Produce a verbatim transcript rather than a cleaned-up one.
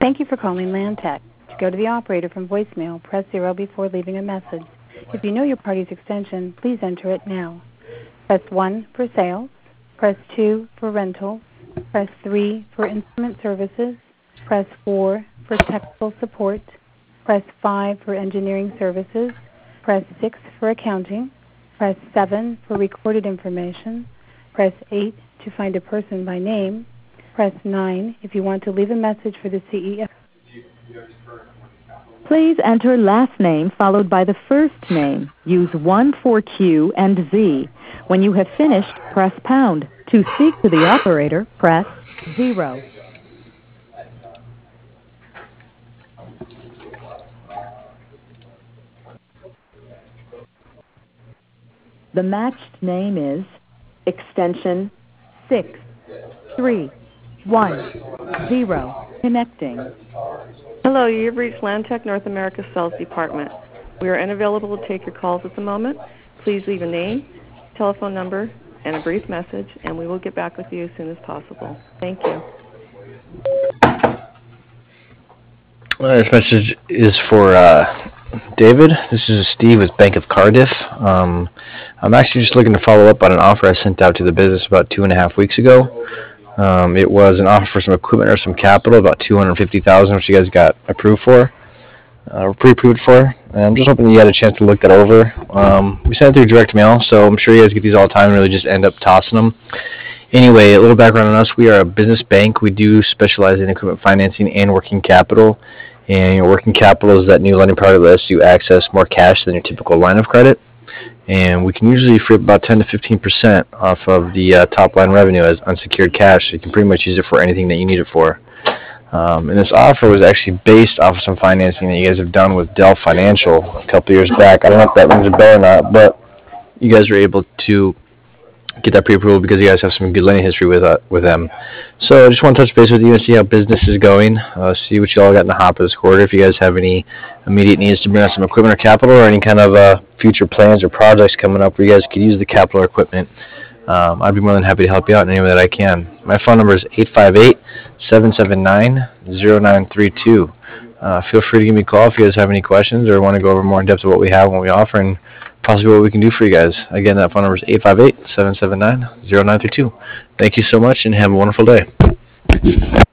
Thank you for calling Landtech. To go to the operator from voicemail, press zero before leaving a message. If you know your party's extension, please enter it now. Press one for sales. Press two for rentals. Press three for instrument services. Press four for technical support. Press five for engineering services. Press six for accounting. Press seven for recorded information. Press eight to find a person by name. Press nine if you want to leave a message for the C E O. Please enter last name followed by the first name. Use one for Q and Z. When you have finished, press pound. To speak to the operator, press zero. The matched name is extension six three one zero. Connecting. Hello, you've reached Landtech North America Sales Department. We are unavailable to take your calls at the moment. Please leave a name, telephone number, and a brief message, and we will get back with you as soon as possible. Thank you. Well, this message is for uh, David. This is Steve with Bank of Cardiff. Um, I'm actually just looking to follow up on an offer I sent out to the business about two and a half weeks ago. Um, it was an offer for some equipment or some capital, about two hundred fifty thousand dollars, which you guys got approved for, uh, or pre-approved for. And I'm just hoping you had a chance to look that over. Um, we sent it through direct mail, so I'm sure you guys get these all the time and really just end up tossing them. Anyway, a little background on us. We are a business bank. We do specialize in equipment financing and working capital. And your working capital is that new lending product that lets you access more cash than your typical line of credit. And we can usually free up about ten to fifteen percent off of the uh, top line revenue as unsecured cash. So you can pretty much use it for anything that you need it for. Um, and this offer was actually based off of some financing that you guys have done with Dell Financial a couple years back. I don't know if that rings a bell or not, but you guys were able to get that pre-approval because you guys have some good lending history with uh, with them. So I just want to touch base with you and see how business is going, uh, see what you all got in the hopper this quarter. If you guys have any immediate needs to bring on some equipment or capital, or any kind of uh, future plans or projects coming up where you guys could use the capital or equipment, um, I'd be more than happy to help you out in any way that I can. My phone number is eight five eight, seven seven nine, zero nine three two. Uh, feel free to give me a call if you guys have any questions or want to go over more in depth of what we have and what we offer, and possibly what we can do for you guys. Again, that phone number is eight five eight, seven seven nine, zero nine three two. Thank you so much, and have a wonderful day.